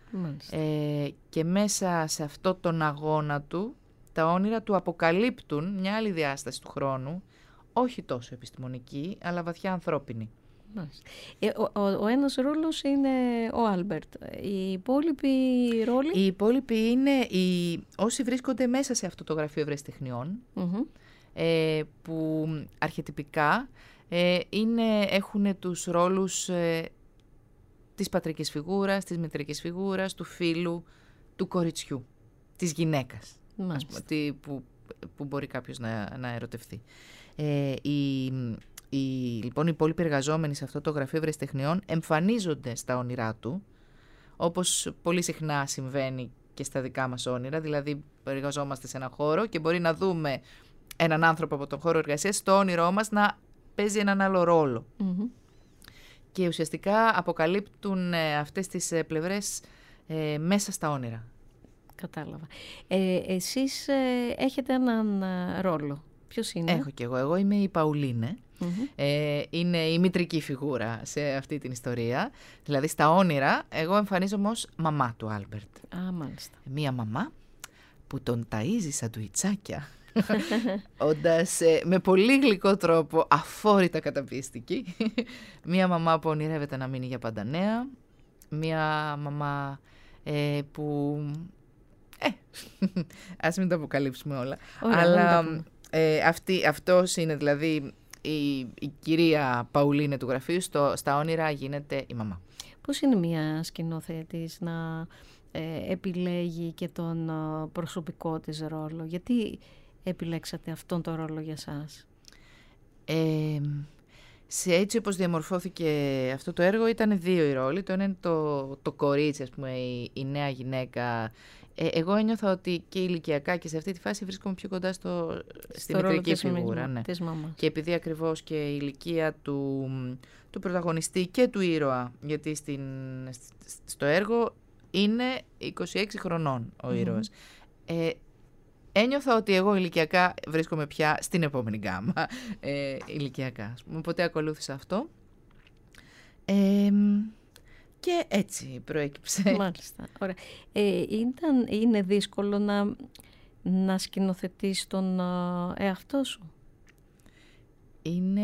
Ε, και μέσα σε αυτό τον αγώνα του, τα όνειρα του αποκαλύπτουν μια άλλη διάσταση του χρόνου, όχι τόσο επιστημονική, αλλά βαθιά ανθρώπινη. Ε, ο, ο, ο ένας ρόλος είναι ο Άλμπερτ. Οι υπόλοιποι ρόλοι... Οι υπόλοιποι είναι οι, όσοι βρίσκονται μέσα σε αυτό το γραφείο ευρεσιτεχνιών, mm-hmm. ε, που αρχετυπικά ε, είναι, έχουν τους ρόλους ε, της πατρικής φιγούρας, της μητρικής φιγούρας, του φίλου, του κοριτσιού, της γυναίκας, ας πούμε, τι, που, που μπορεί κάποιος να, να ερωτευτεί. Ε, οι, οι, λοιπόν, οι υπόλοιποι εργαζόμενοι σε αυτό το γραφείο ευρεσιτεχνιών εμφανίζονται στα όνειρά του, όπως πολύ συχνά συμβαίνει και στα δικά μας όνειρα, δηλαδή εργαζόμαστε σε ένα χώρο και μπορεί να δούμε έναν άνθρωπο από τον χώρο εργασίας στο όνειρό μας να παίζει έναν άλλο ρόλο. Mm-hmm. Και ουσιαστικά αποκαλύπτουν ε, αυτές τις ε, πλευρές ε, μέσα στα όνειρα. Κατάλαβα. Ε, εσείς ε, έχετε έναν ε, ρόλο. Ποιος είναι? Έχω κι εγώ. Εγώ είμαι η Παουλίνε. Mm-hmm. Ε, είναι η μητρική φιγούρα σε αυτή την ιστορία. Δηλαδή στα όνειρα εγώ εμφανίζομαι ως μαμά του Άλμπερτ. Α, μάλιστα. Μία μαμά που τον ταΐζει σαντουιτσάκια. Όντας ε, με πολύ γλυκό τρόπο, αφόρητα καταπιεστική. Μία μαμά που ονειρεύεται να μείνει για πάντα νέα. Μία μαμά ε, που... Ε, ας μην τα αποκαλύψουμε όλα. Ωραία, αλλά ε, αυτή, αυτός είναι δηλαδή η, η κυρία Παουλίνε του γραφείου, στο, στα όνειρα γίνεται η μαμά. Πώς είναι μια σκηνοθέτης να ε, επιλέγει και τον ε, προσωπικό της ρόλο? Γιατί επιλέξατε αυτόν τον ρόλο για σας? Ε, σε έτσι όπως διαμορφώθηκε αυτό το έργο ήταν δύο οι ρόλοι. Το ένα είναι το, το κορίτσι, ας πούμε, η, η νέα γυναίκα. Ε, εγώ ένιωθα ότι και ηλικιακά και σε αυτή τη φάση βρίσκομαι πιο κοντά στο, στη μητρική φιγούρα. Ναι. Της μαμάς. Και επειδή ακριβώς και η ηλικία του, του πρωταγωνιστή και του ήρωα, γιατί στην, στο έργο είναι είκοσι έξι χρονών ο ήρωας. Mm-hmm. Ε, Ένιωθα ότι εγώ ηλικιακά βρίσκομαι πια στην επόμενη γκάμα ε, ηλικιακά. Οπότε ακολούθησα αυτό. Ε, και έτσι προέκυψε. Μάλιστα. Ωραία. Ε, ήταν, είναι δύσκολο να, να σκηνοθετείς τον εαυτό σου? Είναι...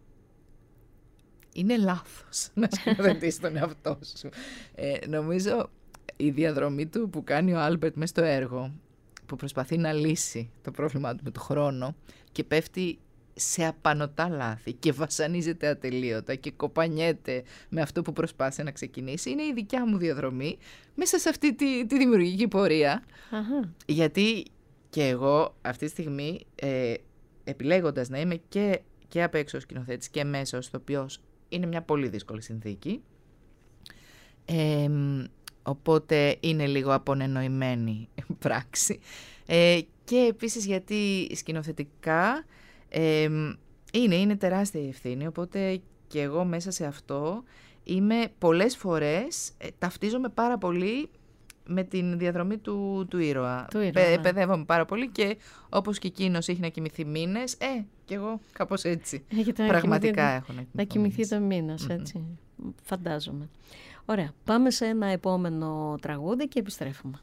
Είναι λάθος να σκηνοθετείς τον εαυτό σου. Ε, νομίζω η διαδρομή του που κάνει ο Άλμπερτ μες στο έργο, που προσπαθεί να λύσει το πρόβλημά του με το χρόνο και πέφτει σε απανωτά λάθη και βασανίζεται ατελείωτα και κοπανιέται με αυτό που προσπάθησε να ξεκινήσει, είναι η δικιά μου διαδρομή μέσα σε αυτή τη, τη δημιουργική πορεία. Αχα. Γιατί και εγώ αυτή τη στιγμή ε, επιλέγοντας να είμαι και, και απ' έξω σκηνοθέτης και μέσα ως ηθοποιός, είναι μια πολύ δύσκολη συνθήκη. Ε, οπότε είναι λίγο απονενοημένη πράξη. Ε, και επίσης γιατί σκηνοθετικά ε, είναι, είναι τεράστια η ευθύνη, οπότε και εγώ μέσα σε αυτό είμαι πολλές φορές, ε, ταυτίζομαι πάρα πολύ με την διαδρομή του, του ήρωα. Του ήρωα, Παι, ναι. Παιδεύομαι πάρα πολύ και όπως και εκείνος έχει να κοιμηθεί μήνες, ε, και εγώ κάπως έτσι. Έχετε Πραγματικά κοιμηθεί, έχω να κοιμηθώ να κοιμηθείτε μήνες. μήνες, έτσι. Mm-hmm. Φαντάζομαι. Ωραία, πάμε σε ένα επόμενο τραγούδι και επιστρέφουμε.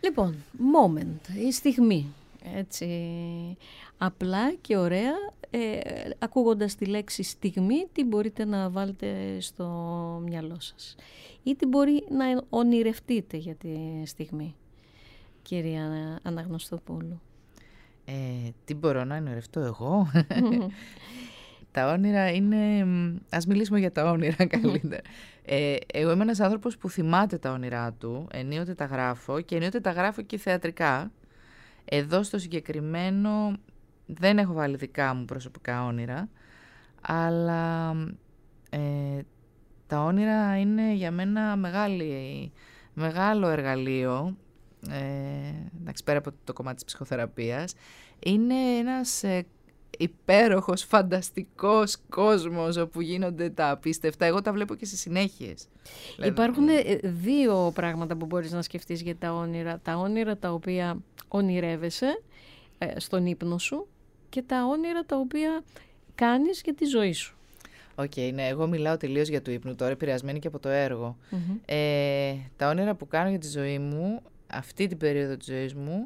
Λοιπόν, moment, η στιγμή. Έτσι, απλά και ωραία, ε, ακούγοντας τη λέξη στιγμή, τι μπορείτε να βάλετε στο μυαλό σας. Ή τι μπορεί να ονειρευτείτε για τη στιγμή, κυρία Αναγνωστοπούλου. Ε, τι μπορώ να ονειρευτώ εγώ? Τα όνειρα είναι... Ας μιλήσουμε για τα όνειρα καλύτερα. ε, εγώ είμαι ένας άνθρωπος που θυμάται τα όνειρά του, ενίοτε τα γράφω και ενίοτε τα γράφω και θεατρικά. Εδώ στο συγκεκριμένο δεν έχω βάλει δικά μου προσωπικά όνειρα, αλλά ε, τα όνειρα είναι για μένα μεγάλη, μεγάλο εργαλείο, ε, εντάξει, πέρα από το κομμάτι της ψυχοθεραπείας. Είναι ένας ε, υπέροχος, φανταστικός κόσμος όπου γίνονται τα απίστευτα. Εγώ τα βλέπω και στις συνέχειες. Υπάρχουν δηλαδή... δύο πράγματα που μπορείς να σκεφτείς για τα όνειρα. Τα όνειρα τα οποία ονειρεύεσαι ε, στον ύπνο σου και τα όνειρα τα οποία κάνεις για τη ζωή σου. Οκ, okay, ναι, εγώ μιλάω τελείως για το ύπνο τώρα, επηρεασμένη και από το έργο. Mm-hmm. Ε, τα όνειρα που κάνω για τη ζωή μου, αυτή την περίοδο της ζωής μου,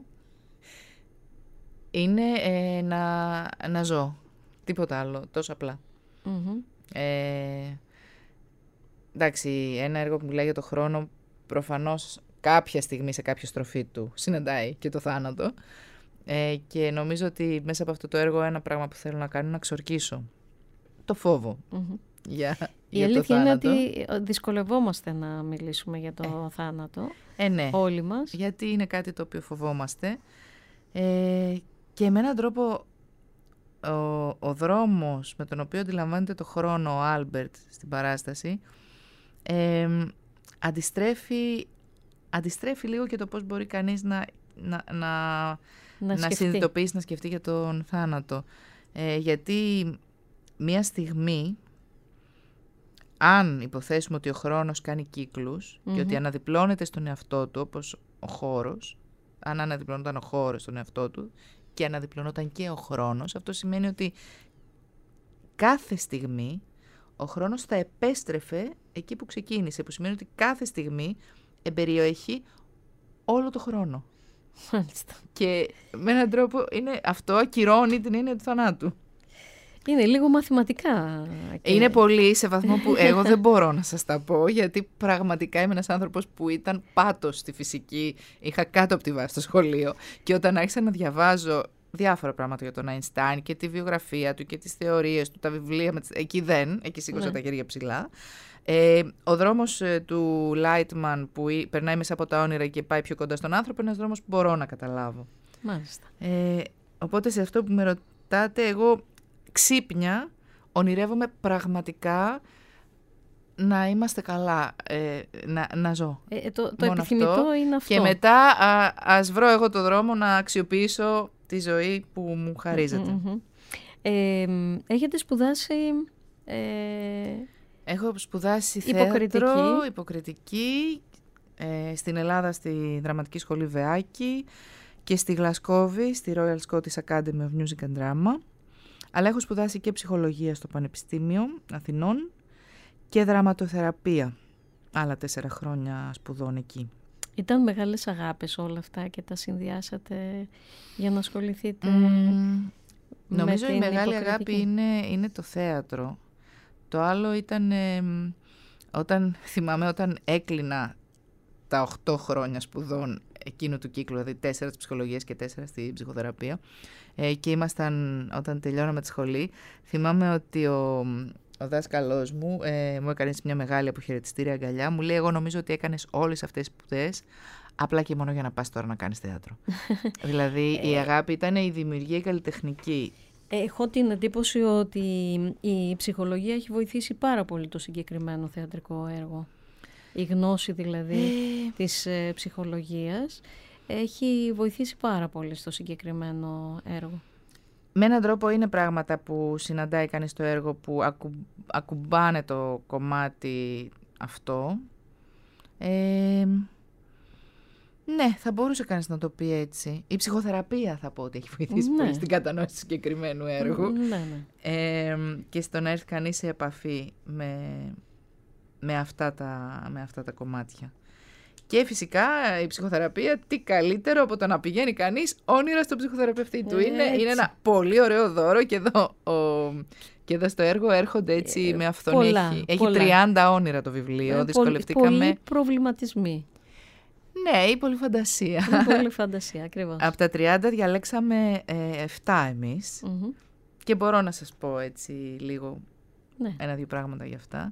είναι ε, να, να ζω. Τίποτα άλλο, τόσο απλά. Mm-hmm. Ε, εντάξει, ένα έργο που μιλάει για το χρόνο, προφανώς κάποια στιγμή σε κάποια στροφή του συναντάει και το θάνατο. Ε, και νομίζω ότι μέσα από αυτό το έργο ένα πράγμα που θέλω να κάνω είναι να ξορκίσω το φόβο. Mm-hmm. για, Η για αλήθεια το είναι θάνατο. ότι δυσκολευόμαστε να μιλήσουμε για το ε. θάνατο. Ε, ναι. Όλοι μας. Γιατί είναι κάτι το οποίο φοβόμαστε. Ε, και με έναν τρόπο ο, ο δρόμος με τον οποίο αντιλαμβάνεται το χρόνο ο Άλμπερτ στην παράσταση ε, αντιστρέφει, αντιστρέφει λίγο και το πώς μπορεί κανείς να, να, να, να, να συνειδητοποιήσει, να σκεφτεί για τον θάνατο. Ε, γιατί μία στιγμή, αν υποθέσουμε ότι ο χρόνος κάνει κύκλους mm-hmm. και ότι αναδιπλώνεται στον εαυτό του, όπως ο χώρος, αν αναδιπλώνονταν ο χώρος στον εαυτό του και αναδιπλώνονταν και ο χρόνος, αυτό σημαίνει ότι κάθε στιγμή ο χρόνος θα επέστρεφε εκεί που ξεκίνησε, που σημαίνει ότι κάθε στιγμή εμπεριέχει όλο το χρόνο. Μάλιστα. Και με έναν τρόπο είναι, αυτό ακυρώνει την έννοια του θανάτου. Είναι λίγο μαθηματικά. Και... Είναι πολύ σε βαθμό που εγώ δεν μπορώ να σας τα πω, γιατί πραγματικά είμαι ένας άνθρωπος που ήταν πάτος στη φυσική, είχα κάτω από τη βάση στο σχολείο και όταν άρχισα να διαβάζω διάφορα πράγματα για τον Αϊνστάιν και τη βιογραφία του και τις θεωρίες του, τα βιβλία, εκεί δεν, εκεί σήκωσα ναι. τα χέρια ψηλά. Ε, ο δρόμος ε, του Lightman που ή, περνάει μέσα από τα όνειρα και πάει πιο κοντά στον άνθρωπο είναι ένας δρόμος που μπορώ να καταλάβω. Μάλιστα. Ε, οπότε σε αυτό που με ρωτάτε, εγώ ξύπνια ονειρεύομαι πραγματικά να είμαστε καλά, ε, να, να ζω. Ε, το το επιθυμητό αυτό. Είναι αυτό. Και μετά α, ας βρω εγώ το δρόμο να αξιοποιήσω τη ζωή που μου χαρίζεται. Mm-hmm. Ε, έχετε σπουδάσει... Ε... Έχω σπουδάσει υποκριτική. θέατρο, υποκριτική, ε, στην Ελλάδα στη Δραματική Σχολή Βεάκη και στη Γλασκόβη, στη Royal Scottish Academy of Music and Drama. Αλλά έχω σπουδάσει και ψυχολογία στο Πανεπιστήμιο Αθηνών και δραματοθεραπεία. Άλλα τέσσερα χρόνια σπουδών εκεί. Ήταν μεγάλες αγάπες όλα αυτά και τα συνδυάσατε για να ασχοληθείτε mm, με νομίζω την η μεγάλη υποκριτική. αγάπη είναι, είναι το θέατρο. Το άλλο ήταν ε, όταν, θυμάμαι όταν έκλεινα τα οκτώ χρόνια σπουδών εκείνου του κύκλου, δηλαδή τέσσερα της ψυχολογίας και τέσσερα στη ψυχοθεραπεία ε, και ήμασταν, όταν τελειώναμε τη σχολή, θυμάμαι ότι ο, ο δάσκαλός μου ε, μου έκανε μια μεγάλη αποχαιρετιστήρια αγκαλιά, μου λέει εγώ νομίζω ότι έκανες όλες αυτές τις σπουδές απλά και μόνο για να πας τώρα να κάνεις θέατρο. Δηλαδή η αγάπη ήταν η δημιουργία, η καλλιτεχνική. Έχω την εντύπωση ότι η ψυχολογία έχει βοηθήσει πάρα πολύ το συγκεκριμένο θεατρικό έργο. Η γνώση δηλαδή ε... της ε, ψυχολογίας έχει βοηθήσει πάρα πολύ στο συγκεκριμένο έργο. Με έναν τρόπο είναι πράγματα που συναντάει κανείς στο έργο που ακου, ακουμπάνε το κομμάτι αυτό. Ε, ναι, θα μπορούσε κανείς να το πει έτσι. Η ψυχοθεραπεία θα πω ότι έχει βοηθήσει ναι. πολύ στην κατανόηση του συγκεκριμένου έργου. Ναι, ναι. Ε, και στο να έρθει κανείς σε επαφή με, με, αυτά τα, με αυτά τα κομμάτια. Και φυσικά η ψυχοθεραπεία, τι καλύτερο από το να πηγαίνει κανείς όνειρα στον ψυχοθεραπευτή του. Είναι, είναι ένα πολύ ωραίο δώρο και εδώ, ο, και εδώ στο έργο έρχονται έτσι ε, με αυθονία. Πολλά, έχει, έχει πολλά. τριάντα όνειρα το βιβλίο, ε, δυσκολευτήκαμε. Πολλοί προβληματισμοί. Ναι, ή πολύ φαντασία. Είναι πολύ φαντασία, ακριβώς. Από τα τριάντα διαλέξαμε ε, επτά εμείς Mm-hmm. και μπορώ να σας πω έτσι λίγο Ναι. ένα-δύο πράγματα για αυτά.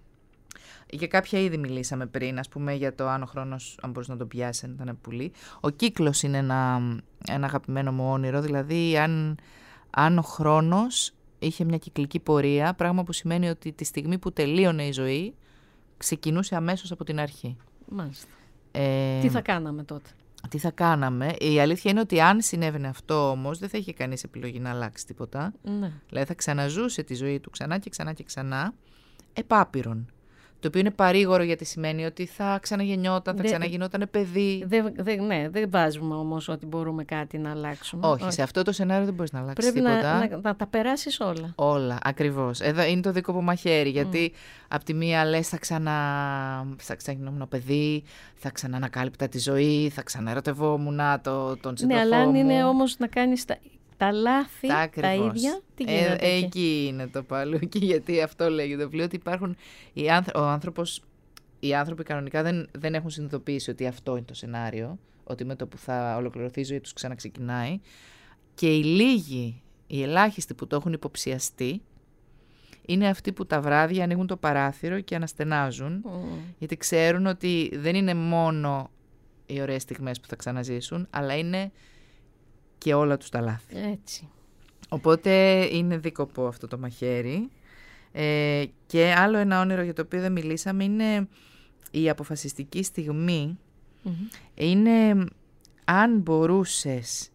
Για κάποια ήδη μιλήσαμε πριν, ας πούμε για το αν ο χρόνος, αν μπορείς να το πιάσει, αν ήταν πουλί. Ο κύκλος είναι ένα, ένα αγαπημένο μου όνειρο, δηλαδή αν, αν ο χρόνος είχε μια κυκλική πορεία, πράγμα που σημαίνει ότι τη στιγμή που τελείωνε η ζωή, ξεκινούσε αμέσως από την αρχή. Μάλιστα. Ε, Τι θα κάναμε τότε? Τι θα κάναμε. Η αλήθεια είναι ότι αν συνέβαινε αυτό όμως, δεν θα είχε κανείς επιλογή να αλλάξει τίποτα. Ναι. Δηλαδή θα ξαναζούσε τη ζωή του ξανά και ξανά και ξανά, επάπειρον. Το οποίο είναι παρήγορο γιατί σημαίνει ότι θα ξαναγεννιόταν, θα Δε, ξαναγινόταν παιδί. Δε, δε, ναι, δεν βάζουμε όμως ότι μπορούμε κάτι να αλλάξουμε. Όχι, Όχι. σε αυτό το σενάριο δεν μπορείς να αλλάξεις Πρέπει τίποτα. να, να, να τα περάσεις όλα. Όλα, ακριβώς. Εδώ είναι το δίκοπο μαχαίρι, γιατί mm. απ' τη μία λες θα ξανα... θα ξαναγινόμουν παιδί, θα ξανανακάλυπτα τη ζωή, θα ξαναερωτευόμουν το, τον σύντροφό μου. Ναι, αλλά αν είναι όμως να κάνεις τα, τα λάθη, τα, τα ίδια, τι γίνεται ε, εκεί είναι το παλούκι, γιατί αυτό λέγει το βιβλίο, ότι υπάρχουν οι, άνθρω... ο άνθρωπος, οι άνθρωποι κανονικά δεν, δεν έχουν συνειδητοποιήσει ότι αυτό είναι το σενάριο, ότι με το που θα ολοκληρωθεί η ζωή τους ξαναξεκινάει, και οι λίγοι, οι ελάχιστοι που το έχουν υποψιαστεί, είναι αυτοί που τα βράδια ανοίγουν το παράθυρο και αναστενάζουν, mm. γιατί ξέρουν ότι δεν είναι μόνο οι ωραίες στιγμές που θα ξαναζήσουν, αλλά είναι και όλα τους τα λάθη. Έτσι. Οπότε είναι δίκοπο αυτό το μαχαίρι. Ε, και άλλο ένα όνειρο για το οποίο δεν μιλήσαμε είναι η αποφασιστική στιγμή. Mm-hmm. Είναι αν μπορούσες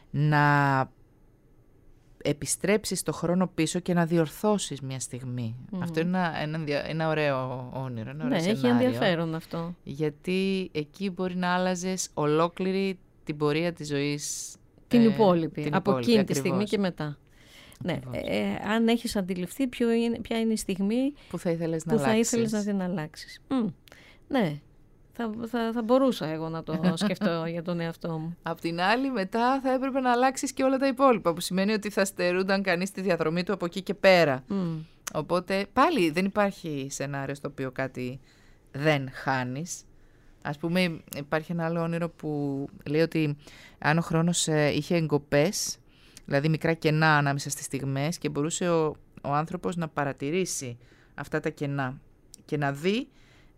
να επιστρέψεις το χρόνο πίσω και να διορθώσεις μια στιγμή. Mm-hmm. Αυτό είναι ένα, ένα, ένα ωραίο όνειρο, ένα ωραίο ναι, σενάριο. Έχει ενδιαφέρον αυτό. Γιατί εκεί μπορεί να άλλαζες ολόκληρη την πορεία της ζωής. Την υπόλοιπη, την από υπόλοιπη, εκείνη ακριβώς. τη στιγμή και μετά. Ναι, ε, αν έχεις αντιληφθεί ποιο είναι, ποια είναι η στιγμή που θα ήθελες να, που θα ήθελες να την αλλάξεις. Mm, ναι, θα, θα, θα μπορούσα εγώ να το σκεφτώ για τον εαυτό μου. Απ' την άλλη μετά θα έπρεπε να αλλάξεις και όλα τα υπόλοιπα, που σημαίνει ότι θα στερούνταν κανείς τη διαδρομή του από εκεί και πέρα. Mm. Οπότε πάλι δεν υπάρχει σενάριο στο οποίο κάτι δεν χάνεις. Ας πούμε υπάρχει ένα άλλο όνειρο που λέει ότι αν ο χρόνος ε, είχε εγκοπές, δηλαδή μικρά κενά ανάμεσα στις στιγμές, και μπορούσε ο, ο άνθρωπος να παρατηρήσει αυτά τα κενά και να δει,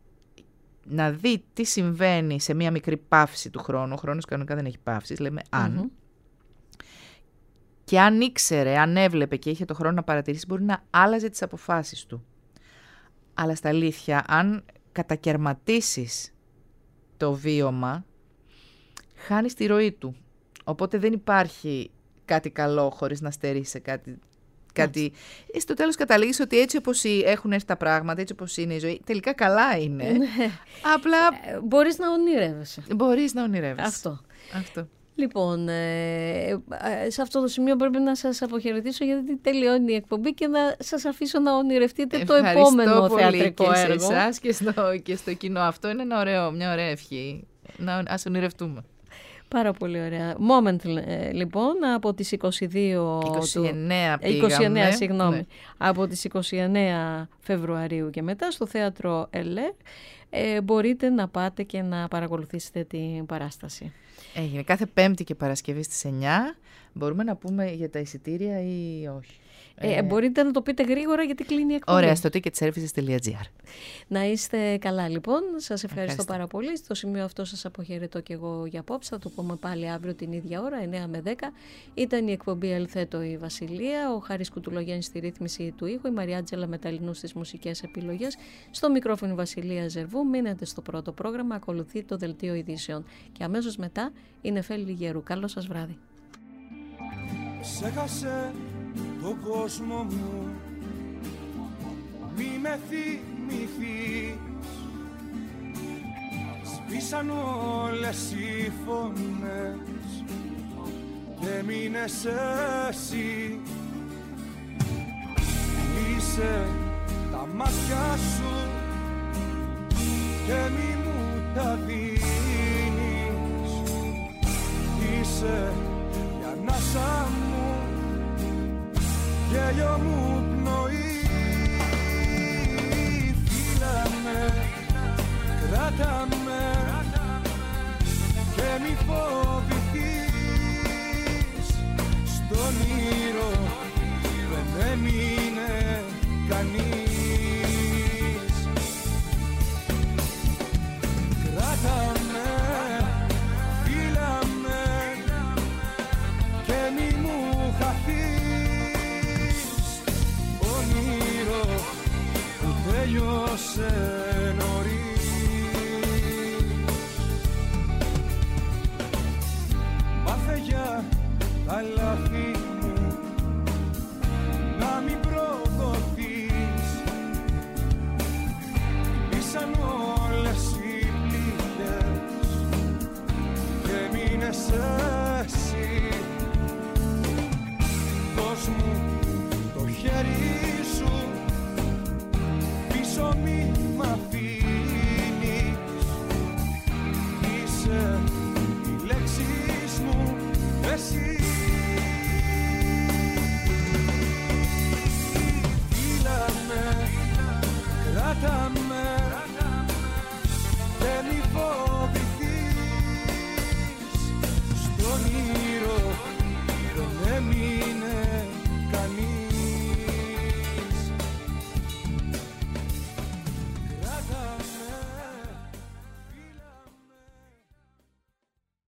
να δει τι συμβαίνει σε μία μικρή παύση του χρόνου. Ο χρόνος κανονικά δεν έχει παύσεις, λέμε αν. Mm-hmm. Και αν ήξερε, αν έβλεπε και είχε το χρόνο να παρατηρήσει, μπορεί να άλλαζε τις αποφάσεις του. Αλλά στα αλήθεια, αν κατακαιρματίσεις το βίωμα, χάνεις τη ροή του. Οπότε δεν υπάρχει κάτι καλό χωρίς να στερείς σε κάτι. κάτι... Στο τέλος καταλήγεις ότι έτσι όπως έχουν έρθει τα πράγματα, έτσι όπως είναι η ζωή, τελικά καλά είναι. Απλά ε, μπορείς να ονειρεύεσαι. Μπορείς να ονειρεύεσαι. Αυτό. Αυτό. Λοιπόν, ε, σε αυτό το σημείο πρέπει να σας αποχαιρετήσω, γιατί τελειώνει η εκπομπή, και να σας αφήσω να ονειρευτείτε Ευχαριστώ το επόμενο πολύ θεατρικό και έργο. σε εσάς και στο, και στο κοινό. Αυτό είναι ένα ωραίο, μια ωραία ευχή. Να, ας ονειρευτούμε. Πάρα πολύ ωραία. Moment, λοιπόν, από τις είκοσι δύο... είκοσι εννέα του, πήγαμε. είκοσι εννέα, συγγνώμη. Ναι. Από τις είκοσι εννέα Φεβρουαρίου και μετά στο θέατρο ΕΛΕ ε, μπορείτε να πάτε και να παρακολουθήσετε την παράσταση. Έγινε κάθε Πέμπτη και Παρασκευή στις εννιά. Μπορούμε να πούμε για τα εισιτήρια ή όχι? Ε, ε, μπορείτε να το πείτε γρήγορα, γιατί κλείνει η εκπομπή. Ωραία, στο ticket services τελεία gr. Να είστε καλά λοιπόν. Σας ευχαριστώ, ευχαριστώ πάρα πολύ. Στο σημείο αυτό σας αποχαιρετώ και εγώ για απόψε. Θα το πούμε πάλι αύριο την ίδια ώρα, εννέα με δέκα. Ήταν η εκπομπή Ελθέτω η Βασιλεία. Ο Χάρης Κουτουλογέννης στη ρύθμιση του ήχου. Η Μαριάτζελα Μεταλλινού στις μουσικές επιλογές. Στο μικρόφωνο Βασιλεία Ζερβού. Μείνετε στο πρώτο πρόγραμμα. Ακολουθεί το δελτίο ειδήσεων. Και αμέσως μετά η Νεφέλη Λιγερού. Καλό σας βράδυ. Ξέχασε τον κόσμο μου, μη με θυμηθείς. Σβήσαν όλες οι φωνές και μείνες εσύ. Κλείσε τα μάτια σου και μη μου τα δεις. είσαι η ανάσα μου, γέλιο μου πνοή. Φίλα με, κράτα με και μη φοβηθείς. Στον ήρω δεν έμεινε κανείς. Κράτα με, φίλα με και μη μου χαθείς. Όνειρο που τέλειωσε νωρίς. Μάθε για τα λάθη μου να μην προδοθείς. Πήσαν όλες οι πληγές και μείνες εσύ. Δώσ' μου το χέρι σου, πίσω μη μ' αφήνεις. Είσαι οι λέξεις μου εσύ. Φίλα με, κράτα με